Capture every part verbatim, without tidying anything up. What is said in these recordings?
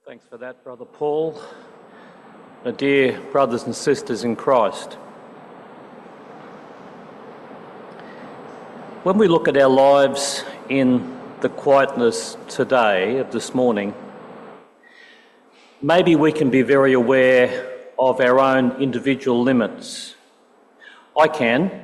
Thanks for that, Brother Paul. My dear brothers and sisters in Christ, when we look at our lives in the quietness today, of this morning, maybe we can be very aware of our own individual limits. I can.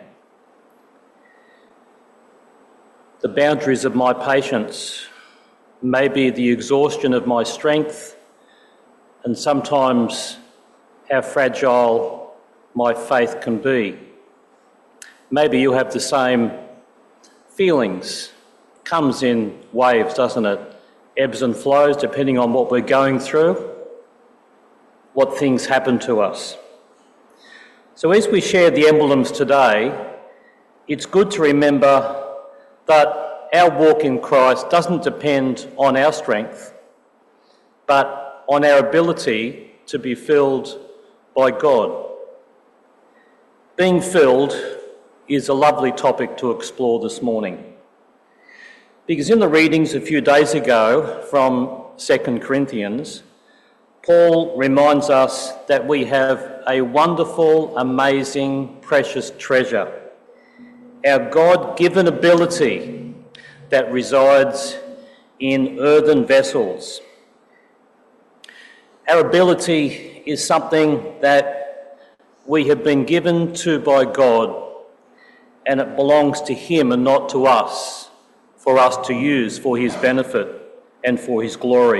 The boundaries of my patience, maybe the exhaustion of my strength, and sometimes how fragile my faith can be. Maybe you have the same feelings. Comes in waves, doesn't it? Ebbs and flows depending on what we're going through, what things happen to us. So as we share the emblems today, it's good to remember that our walk in Christ doesn't depend on our strength, but on our ability to be filled by God. Being filled is a lovely topic to explore this morning, because in the readings a few days ago from Second Corinthians, Paul reminds us that we have a wonderful, amazing, precious treasure, our God-given ability that resides in earthen vessels. Our ability is something that we have been given to by God, and it belongs to Him and not to us, for us to use for His benefit and for His glory.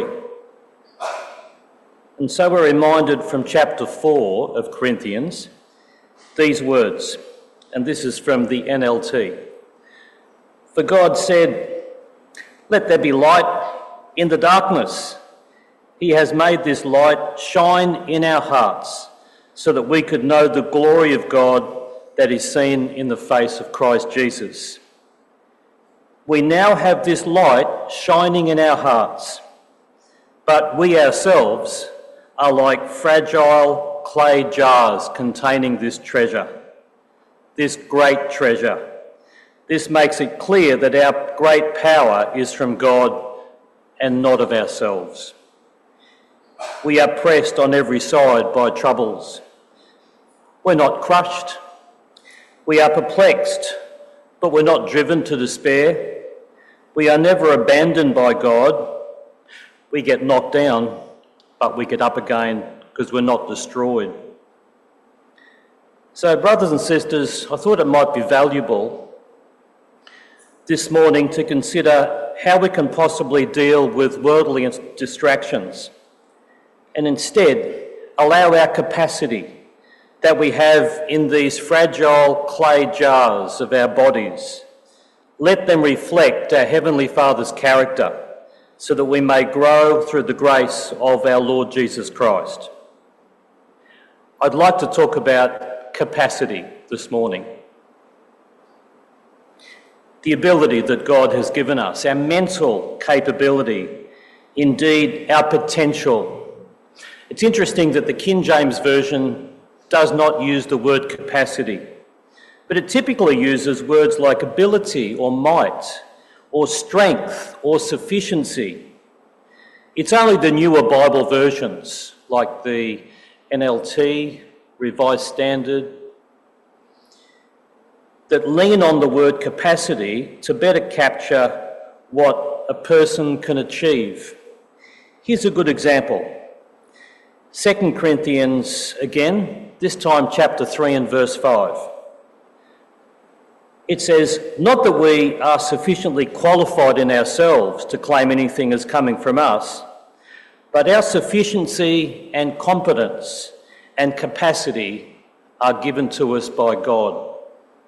And so we're reminded from chapter four of Corinthians these words, and this is from the N L T. For God said, "Let there be light in the darkness." He has made this light shine in our hearts so that we could know the glory of God that is seen in the face of Christ Jesus. We now have this light shining in our hearts, but we ourselves are like fragile clay jars containing this treasure, this great treasure. This makes it clear that our great power is from God and not of ourselves. We are pressed on every side by troubles. We're not crushed. We are perplexed, but we're not driven to despair. We are never abandoned by God. We get knocked down, but we get up again because we're not destroyed. So, brothers and sisters, I thought it might be valuable this morning to consider how we can possibly deal with worldly distractions and instead allow our capacity that we have in these fragile clay jars of our bodies, let them reflect our Heavenly Father's character so that we may grow through the grace of our Lord Jesus Christ. I'd like to talk about capacity this morning. The ability that God has given us, our mental capability, indeed our potential. It's interesting that the King James Version does not use the word capacity, but it typically uses words like ability or might or strength or sufficiency. It's only the newer Bible versions like the N L T, Revised Standard, that lean on the word capacity to better capture what a person can achieve. Here's a good example. Second Corinthians again, this time chapter three and verse five. It says, "Not that we are sufficiently qualified in ourselves to claim anything as coming from us, but our sufficiency and competence and capacity are given to us by God."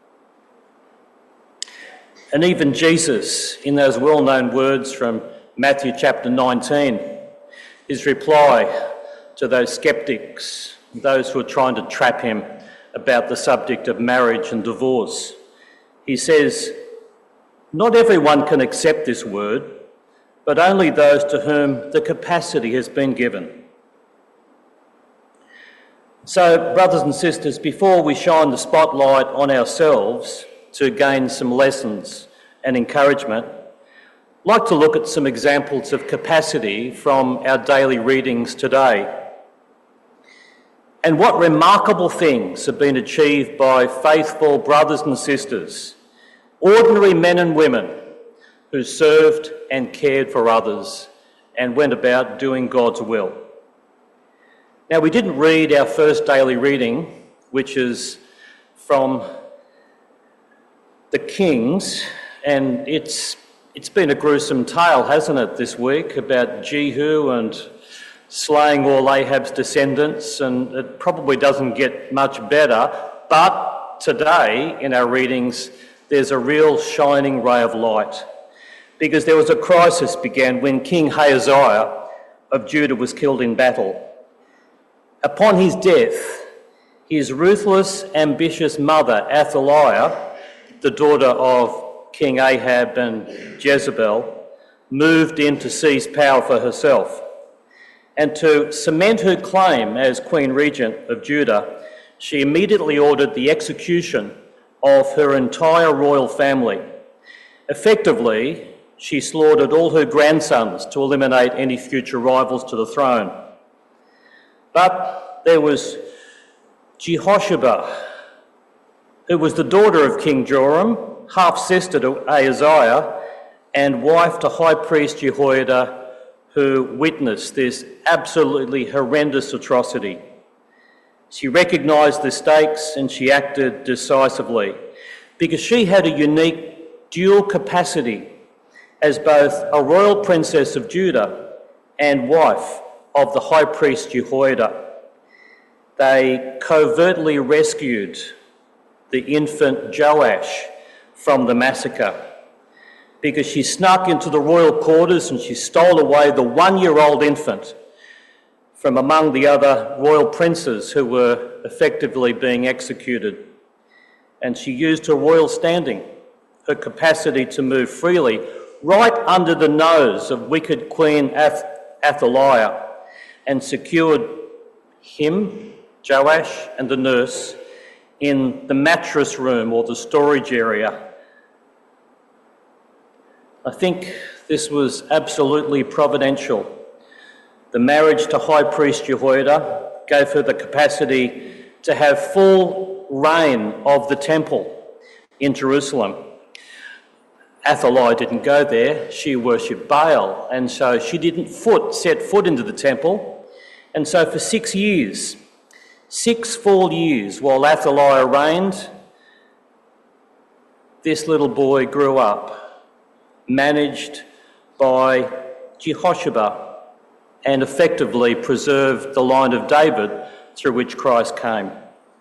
And even Jesus, in those well-known words from Matthew chapter nineteen, his reply to those skeptics, those who are trying to trap him about the subject of marriage and divorce. He says, "Not everyone can accept this word, but only those to whom the capacity has been given." So, brothers and sisters, before we shine the spotlight on ourselves to gain some lessons and encouragement, like to look at some examples of capacity from our daily readings today. And what remarkable things have been achieved by faithful brothers and sisters, ordinary men and women who served and cared for others and went about doing God's will. Now, we didn't read our first daily reading, which is from the Kings, and it's it's been a gruesome tale, hasn't it, this week, about Jehu and slaying all Ahab's descendants, and it probably doesn't get much better. But today, in our readings, there's a real shining ray of light, because there was a crisis began when King Ahaziah of Judah was killed in battle. Upon his death, his ruthless, ambitious mother, Athaliah, the daughter of King Ahab and Jezebel, moved in to seize power for herself. And to cement her claim as Queen Regent of Judah, she immediately ordered the execution of her entire royal family. Effectively, she slaughtered all her grandsons to eliminate any future rivals to the throne. But there was Jehosheba, who was the daughter of King Joram, half-sister to Ahaziah, and wife to High Priest Jehoiada, who witnessed this absolutely horrendous atrocity. She recognised the stakes and she acted decisively, because she had a unique dual capacity as both a royal princess of Judah and wife of the High Priest Jehoiada. They covertly rescued the infant Joash from the massacre, because she snuck into the royal quarters and she stole away the one-year-old infant from among the other royal princes who were effectively being executed. And she used her royal standing, her capacity to move freely, right under the nose of wicked Queen Ath- Athaliah, and secured him, Joash, and the nurse in the mattress room or the storage area. I think this was absolutely providential. The marriage to High Priest Jehoiada gave her the capacity to have full reign of the temple in Jerusalem. Athaliah didn't go there, she worshipped Baal, and so she didn't foot, set foot into the temple. And so for six years, six full years while Athaliah reigned, this little boy grew up, managed by Jehosheba, and effectively preserved the line of David through which Christ came.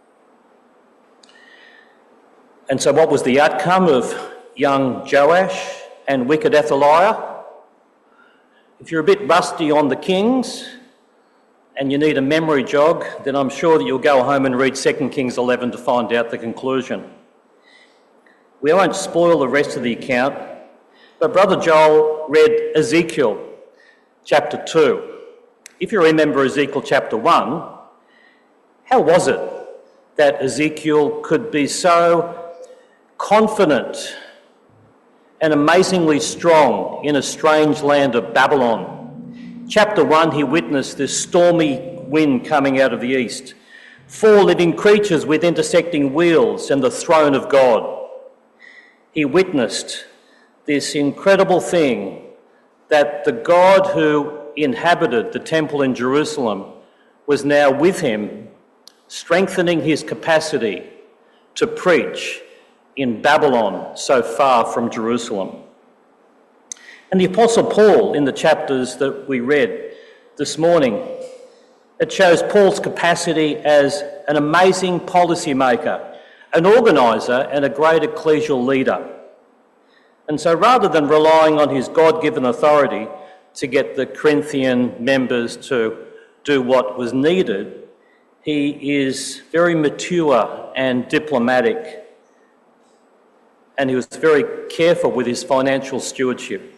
And so what was the outcome of young Joash and wicked Athaliah? If you're a bit rusty on the Kings and you need a memory jog, then I'm sure that you'll go home and read Second Kings eleven to find out the conclusion. We won't spoil the rest of the account, but Brother Joel read Ezekiel chapter two. If you remember Ezekiel chapter one, how was it that Ezekiel could be so confident and amazingly strong in a strange land of Babylon? Chapter one, he witnessed this stormy wind coming out of the east, four living creatures with intersecting wheels and the throne of God. He witnessed this incredible thing, that the God who inhabited the temple in Jerusalem was now with him, strengthening his capacity to preach in Babylon, so far from Jerusalem. And the Apostle Paul, in the chapters that we read this morning, it shows Paul's capacity as an amazing policymaker, an organiser and a great ecclesial leader. And so rather than relying on his God-given authority to get the Corinthian members to do what was needed, he is very mature and diplomatic, and he was very careful with his financial stewardship.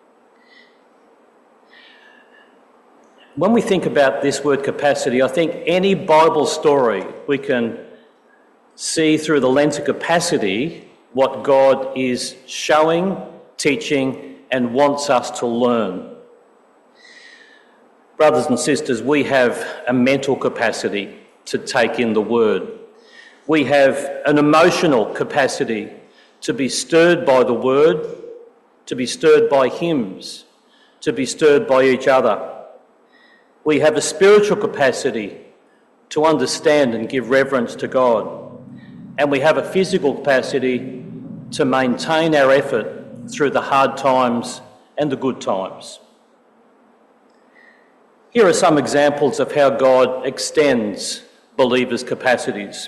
When we think about this word capacity, I think any Bible story we can see through the lens of capacity what God is showing, teaching and wants us to learn. Brothers and sisters, we have a mental capacity to take in the word. We have an emotional capacity to be stirred by the word, to be stirred by hymns, to be stirred by each other. We have a spiritual capacity to understand and give reverence to God. And we have a physical capacity to maintain our effort through the hard times and the good times. Here are some examples of how God extends believers' capacities.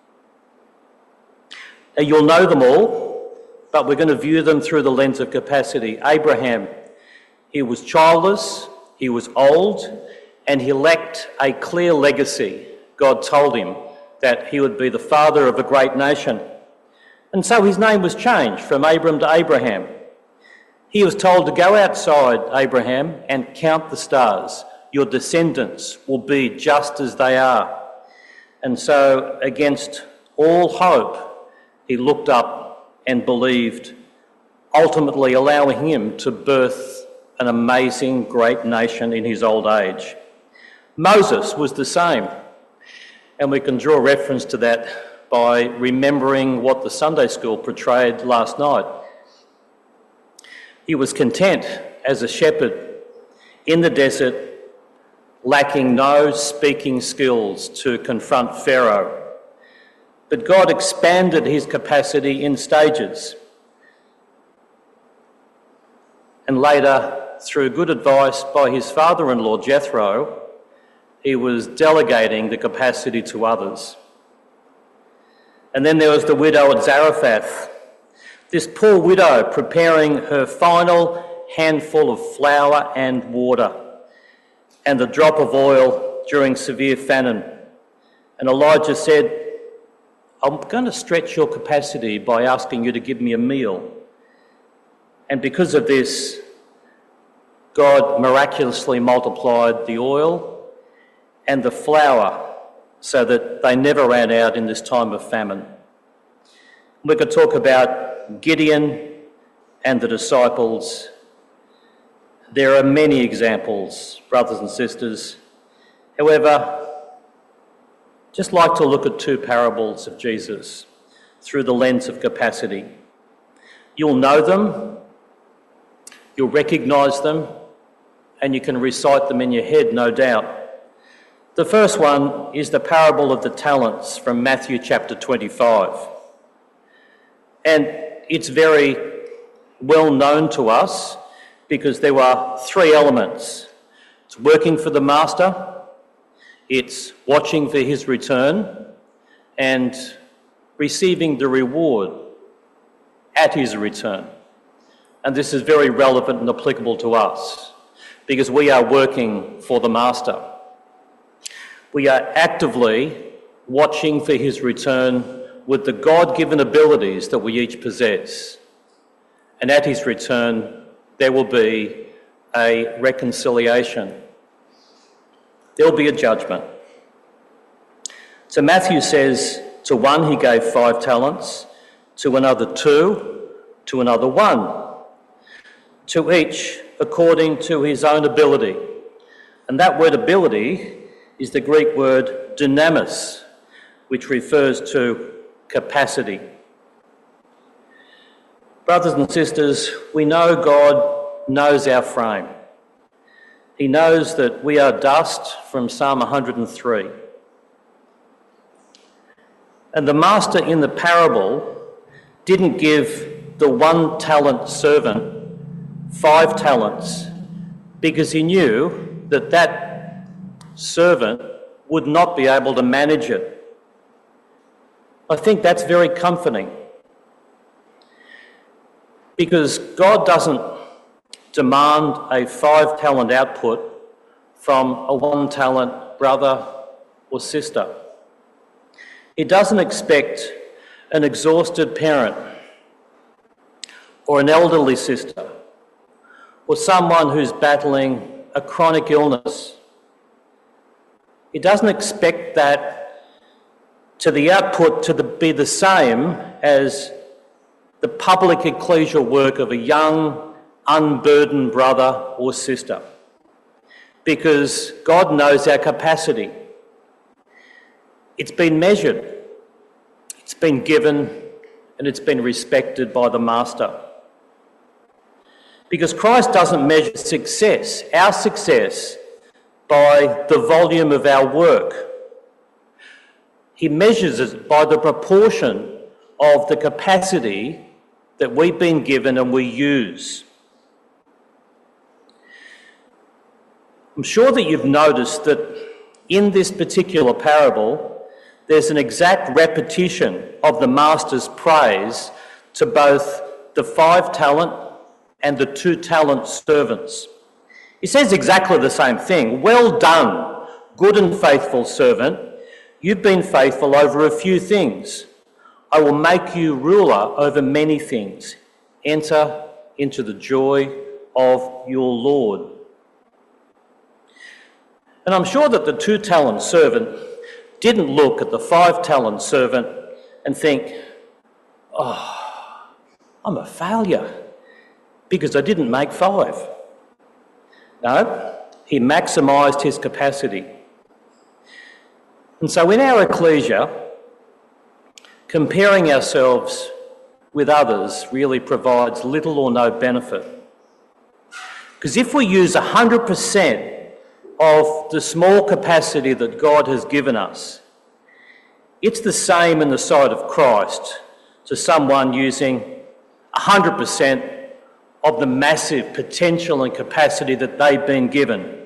Now, you'll know them all, but we're going to view them through the lens of capacity. Abraham, he was childless, he was old, and he lacked a clear legacy. God told him that he would be the father of a great nation. And so his name was changed from Abram to Abraham. He was told to go outside, Abraham, and count the stars. Your descendants will be just as they are. And so, against all hope, he looked up and believed, ultimately allowing him to birth an amazing, great nation in his old age. Moses was the same, and we can draw reference to that by remembering what the Sunday school portrayed last night. He was content as a shepherd in the desert, lacking no speaking skills to confront Pharaoh. But God expanded his capacity in stages. And later, through good advice by his father-in-law Jethro, he was delegating the capacity to others. And then there was the widow at Zarephath. This poor widow preparing her final handful of flour and water and a drop of oil during severe famine. And Elijah said, I'm going to stretch your capacity by asking you to give me a meal. And because of this, God miraculously multiplied the oil and the flour so that they never ran out in this time of famine. We could talk about Gideon and the disciples. There are many examples, brothers and sisters. However, just like to look at two parables of Jesus through the lens of capacity. You'll know them, you'll recognise them, and you can recite them in your head, no doubt. The first one is the parable of the talents from Matthew chapter twenty-five. And it's very well known to us because there were three elements. It's working for the master, it's watching for his return, and receiving the reward at his return. And this is very relevant and applicable to us because we are working for the master. We are actively watching for his return with the God-given abilities that we each possess. And at his return, there will be a reconciliation. There will be a judgment. So Matthew says, to one he gave five talents, to another two, to another one, to each according to his own ability. And that word ability is the Greek word dynamis, which refers to capacity. Brothers and sisters, we know God knows our frame. He knows that we are dust from Psalm one hundred three. And the master in the parable didn't give the one talent servant five talents because he knew that that servant would not be able to manage it. I think that's very comforting because God doesn't demand a five talent output from a one talent brother or sister. He doesn't expect an exhausted parent or an elderly sister or someone who's battling a chronic illness. He doesn't expect that to the output to the, be the same as the public ecclesial work of a young, unburdened brother or sister, because God knows our capacity. It's been measured, it's been given, and it's been respected by the Master. Because Christ doesn't measure success, our success, by the volume of our work. He measures it by the proportion of the capacity that we've been given and we use. I'm sure that you've noticed that in this particular parable, there's an exact repetition of the Master's praise to both the five talent and the two talent servants. He says exactly the same thing. Well done, good and faithful servant. You've been faithful over a few things. I will make you ruler over many things. Enter into the joy of your Lord. And I'm sure that the two-talent servant didn't look at the five-talent servant and think, oh, I'm a failure because I didn't make five. No, he maximised his capacity. And so in our ecclesia, comparing ourselves with others really provides little or no benefit. Because if we use one hundred percent of the small capacity that God has given us, it's the same in the sight of Christ to someone using one hundred percent of the massive potential and capacity that they've been given.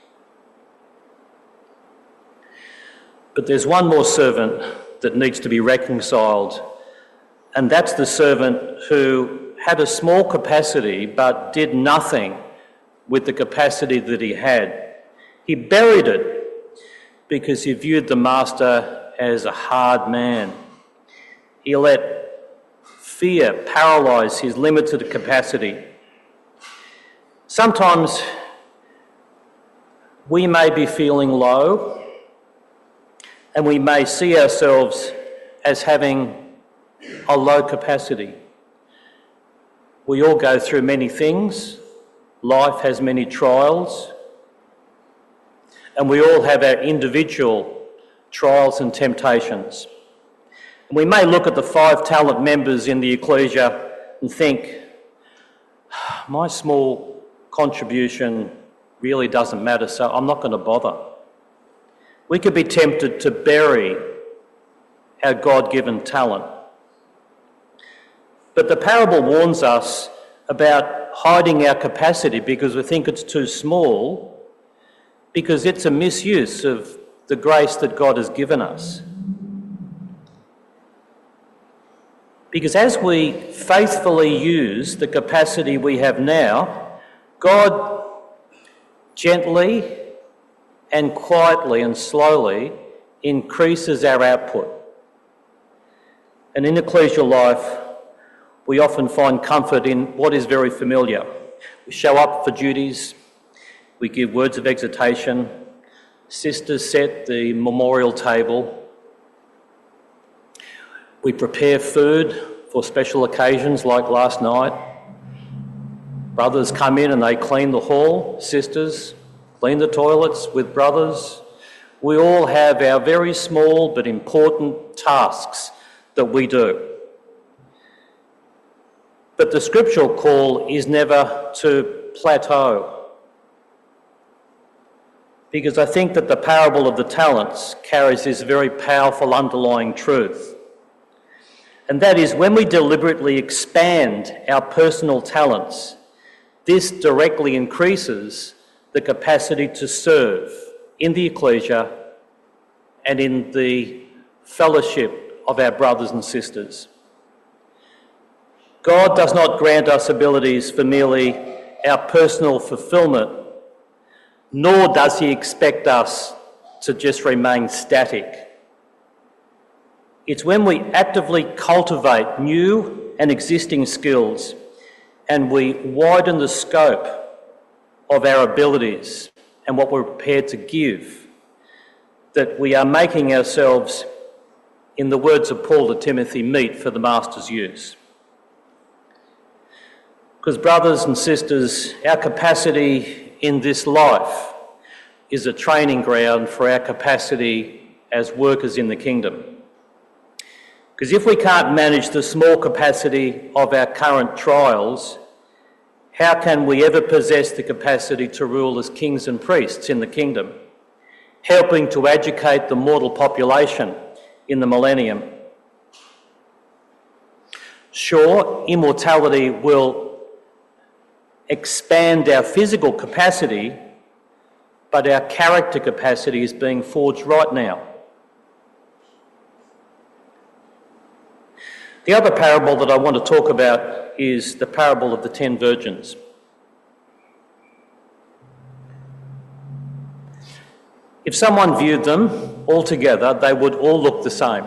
But there's one more servant that needs to be reconciled, and that's the servant who had a small capacity but did nothing with the capacity that he had. He buried it because he viewed the Master as a hard man. He let fear paralyse his limited capacity. Sometimes we may be feeling low and we may see ourselves as having a low capacity. We all go through many things. Life has many trials. And we all have our individual trials and temptations. And we may look at the five talent members in the ecclesia and think, my small contribution really doesn't matter, so I'm not going to bother. We could be tempted to bury our God-given talent. But the parable warns us about hiding our capacity because we think it's too small, because it's a misuse of the grace that God has given us. Because as we faithfully use the capacity we have now, God gently and quietly and slowly increases our output. And in ecclesial life, we often find comfort in what is very familiar. We show up for duties, we give words of exhortation, sisters set the memorial table, we prepare food for special occasions like last night. Brothers come in and they clean the hall, sisters clean the toilets with brothers. We all have our very small but important tasks that we do. But the scriptural call is never to plateau. Because I think that the parable of the talents carries this very powerful underlying truth. And that is, when we deliberately expand our personal talents, this directly increases the capacity to serve in the ecclesia and in the fellowship of our brothers and sisters. God does not grant us abilities for merely our personal fulfilment, nor does he expect us to just remain static. It's when we actively cultivate new and existing skills and we widen the scope of our abilities and what we're prepared to give that we are making ourselves, in the words of Paul to Timothy, meet for the Master's use. Because, brothers and sisters, our capacity in this life is a training ground for our capacity as workers in the kingdom. Because if we can't manage the small capacity of our current trials, how can we ever possess the capacity to rule as kings and priests in the kingdom, helping to educate the mortal population in the millennium? Sure, immortality will expand our physical capacity, but our character capacity is being forged right now. The other parable that I want to talk about is the parable of the ten virgins. If someone viewed them all together, they would all look the same.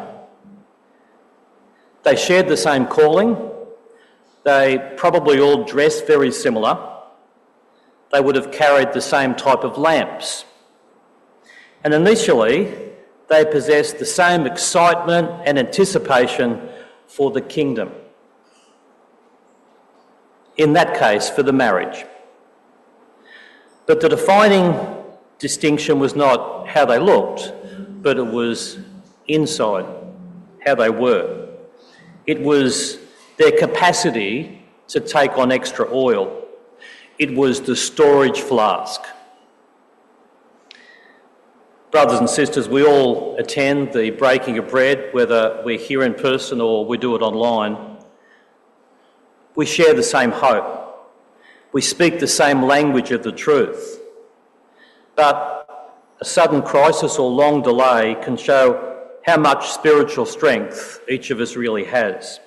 They shared the same calling. They probably all dressed very similar. They would have carried the same type of lamps. And initially, they possessed the same excitement and anticipation for the kingdom. In that case, for the marriage. But the defining distinction was not how they looked, but it was inside, how they were. It was their capacity to take on extra oil. It was the storage flask. Brothers and sisters, we all attend the breaking of bread, whether we're here in person or we do it online. We share the same hope. We speak the same language of the truth. But a sudden crisis or long delay can show how much spiritual strength each of us really has.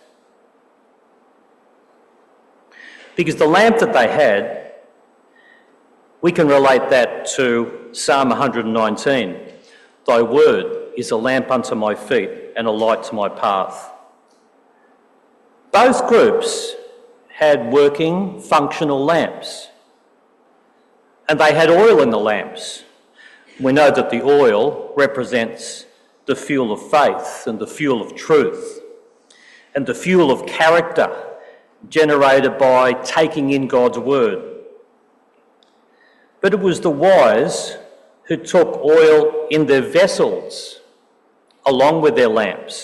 Because the lamp that they had, we can relate that to Psalm one hundred nineteen. Thy word is a lamp unto my feet and a light to my path. Both groups had working, functional lamps. And they had oil in the lamps. We know that the oil represents the fuel of faith and the fuel of truth and the fuel of character generated by taking in God's word. But it was the wise who took oil in their vessels along with their lamps.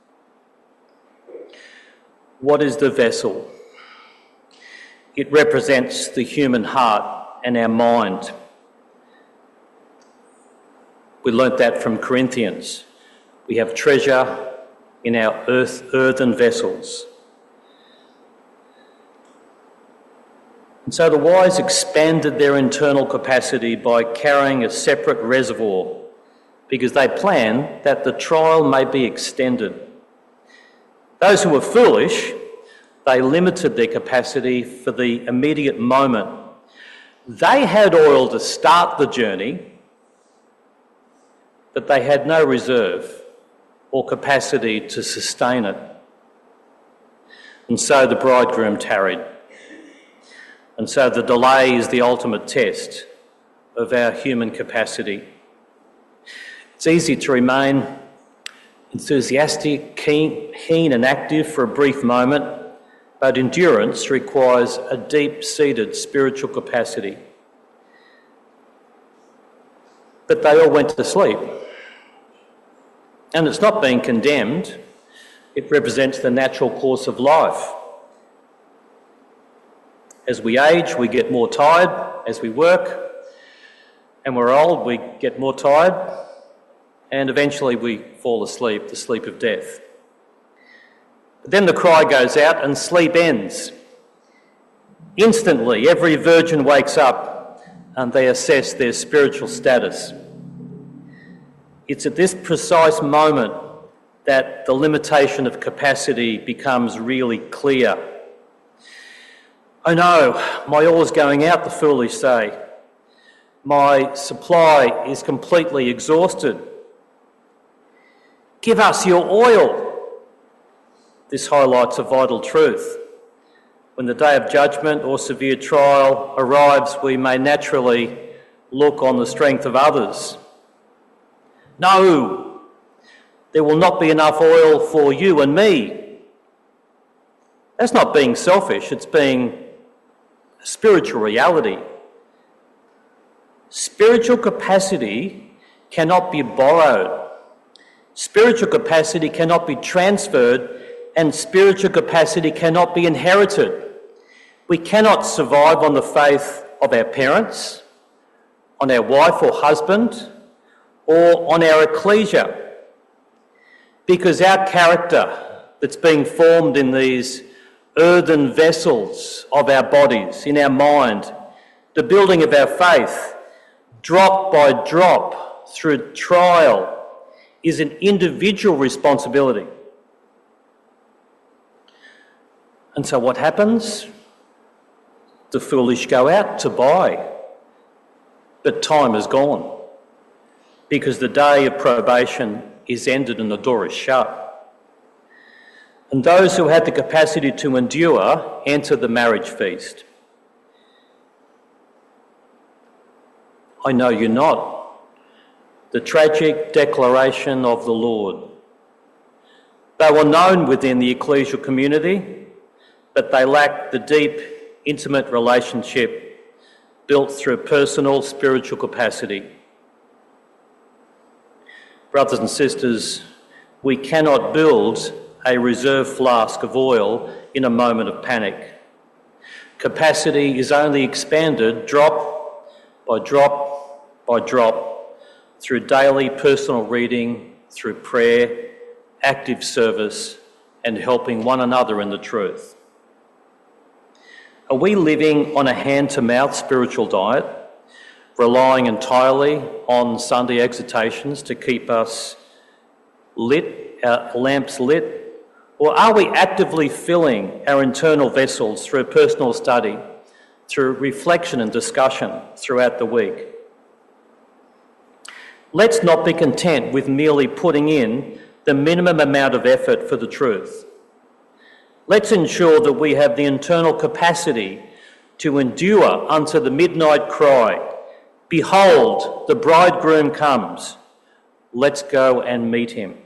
What is the vessel? It represents the human heart and our mind. We learnt that from Corinthians. We have treasure in our earth, earthen vessels. And so the wise expanded their internal capacity by carrying a separate reservoir because they planned that the trial may be extended. Those who were foolish, they limited their capacity for the immediate moment. They had oil to start the journey, but they had no reserve or capacity to sustain it. And so the bridegroom tarried. And so the delay is the ultimate test of our human capacity. It's easy to remain enthusiastic, keen, keen and active for a brief moment, but endurance requires a deep-seated spiritual capacity. But they all went to sleep. And it's not being condemned. It represents the natural course of life. As we age, we get more tired as we work, and we're old, we get more tired, and eventually we fall asleep, the sleep of death. But then the cry goes out and sleep ends. Instantly, every virgin wakes up and they assess their spiritual status. It's at this precise moment that the limitation of capacity becomes really clear. Oh no, my oil's going out, the foolish say. My supply is completely exhausted. Give us your oil. This highlights a vital truth. When the day of judgment or severe trial arrives, we may naturally look on the strength of others. No, there will not be enough oil for you and me. That's not being selfish, it's being spiritual reality. Spiritual capacity cannot be borrowed. Spiritual capacity cannot be transferred, and spiritual capacity cannot be inherited. We cannot survive on the faith of our parents, on our wife or husband, or on our ecclesia, because our character that's being formed in these earthen vessels of our bodies, in our mind, the building of our faith, drop by drop through trial, is an individual responsibility. And so what happens? The foolish go out to buy, but time is gone because the day of probation is ended and the door is shut. And those who have the capacity to endure enter the marriage feast. I know you're not. The tragic declaration of the Lord. They were known within the ecclesial community, but they lacked the deep, intimate relationship built through personal spiritual capacity. Brothers and sisters, we cannot build a reserve flask of oil in a moment of panic. Capacity is only expanded drop by drop by drop through daily personal reading, through prayer, active service, and helping one another in the truth. Are we living on a hand-to-mouth spiritual diet, relying entirely on Sunday exhortations to keep us lit, our lamps lit? Or are we actively filling our internal vessels through personal study, through reflection and discussion throughout the week? Let's not be content with merely putting in the minimum amount of effort for the truth. Let's ensure that we have the internal capacity to endure unto the midnight cry, "Behold, the bridegroom comes. Let's go and meet him."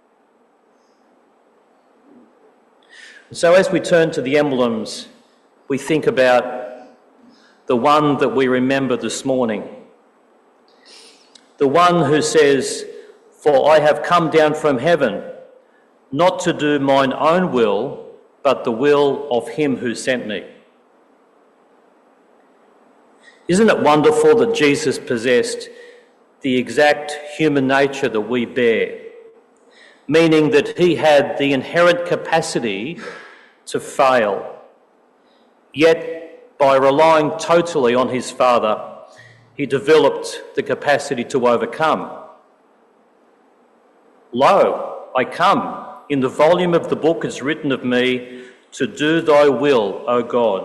So as we turn to the emblems, we think about the one that we remember this morning. The one who says, "For I have come down from heaven, not to do mine own will, but the will of him who sent me." Isn't it wonderful that Jesus possessed the exact human nature that we bear, meaning that he had the inherent capacity to fail, yet by relying totally on his Father, he developed the capacity to overcome. "Lo, I come. In the volume of the book is written of me, to do thy will, O God."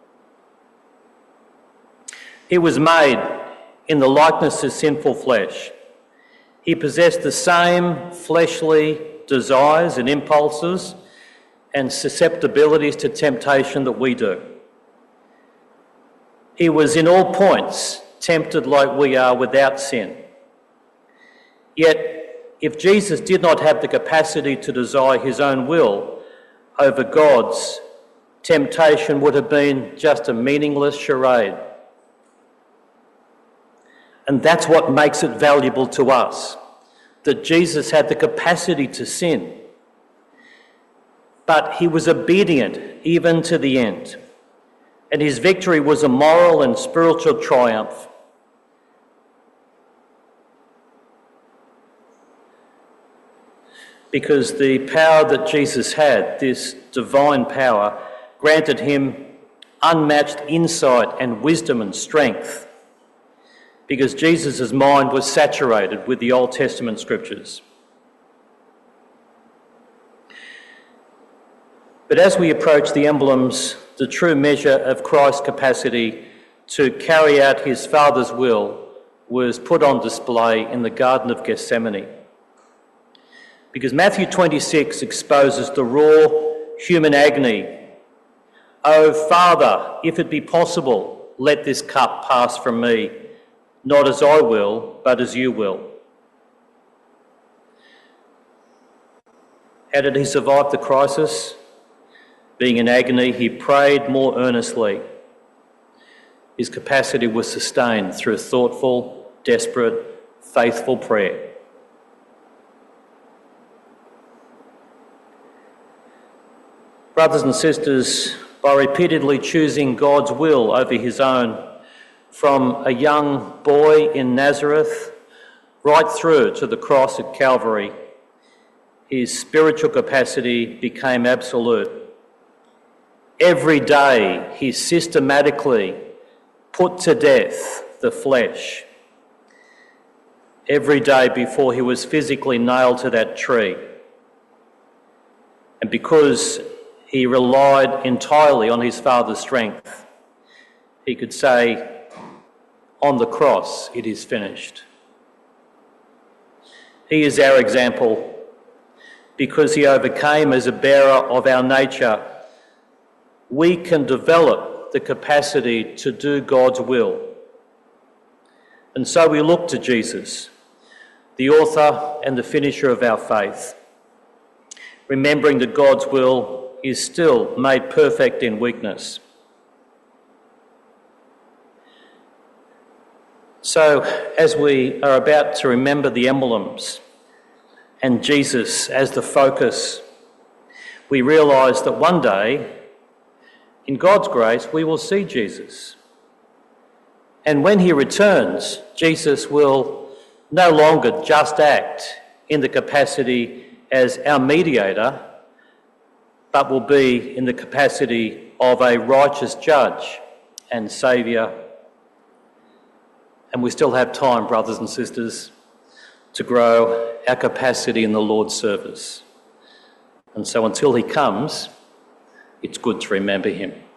He was made in the likeness of sinful flesh. He possessed the same fleshly desires and impulses and susceptibilities to temptation that we do. He was in all points tempted like we are without sin. Yet, if Jesus did not have the capacity to desire his own will over God's, temptation would have been just a meaningless charade. And that's what makes it valuable to us, that Jesus had the capacity to sin, but he was obedient even to the end, and his victory was a moral and spiritual triumph. Because the power that Jesus had, this divine power, granted him unmatched insight and wisdom and strength, because Jesus' mind was saturated with the Old Testament scriptures. But as we approach the emblems, the true measure of Christ's capacity to carry out his Father's will was put on display in the Garden of Gethsemane. Because Matthew twenty-six exposes the raw human agony. "O Father, if it be possible, let this cup pass from me, not as I will, but as you will." How did he survive the crisis? Being in agony, he prayed more earnestly. his capacity was sustained through thoughtful, desperate, faithful prayer. Brothers and sisters, by repeatedly choosing God's will over his own, from a young boy in Nazareth right through to the cross at Calvary, his spiritual capacity became absolute. Every day he systematically put to death the flesh. Every day before he was physically nailed to that tree. And because he relied entirely on his Father's strength, he could say, on the cross, it is finished. He is our example because he overcame as a bearer of our nature. We can develop the capacity to do God's will. And so we look to Jesus, the author and the finisher of our faith, remembering that God's will is still made perfect in weakness. So, as we are about to remember the emblems and Jesus as the focus, we realise that one day, in God's grace, we will see Jesus. And when he returns, Jesus will no longer just act in the capacity as our mediator, but will be in the capacity of a righteous judge and saviour. And we still have time, brothers and sisters, to grow our capacity in the Lord's service. And so until he comes, it's good to remember him.